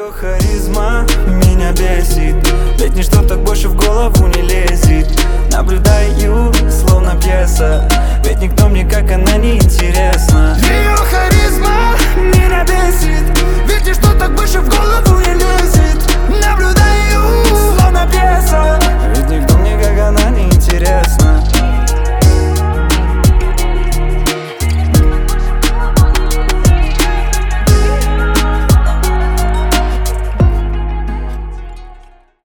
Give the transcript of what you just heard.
Ее харизма меня бесит, ведь ничто так больше в голову не лезет. Наблюдаю, словно пьеса, ведь никто мне как она не интересна.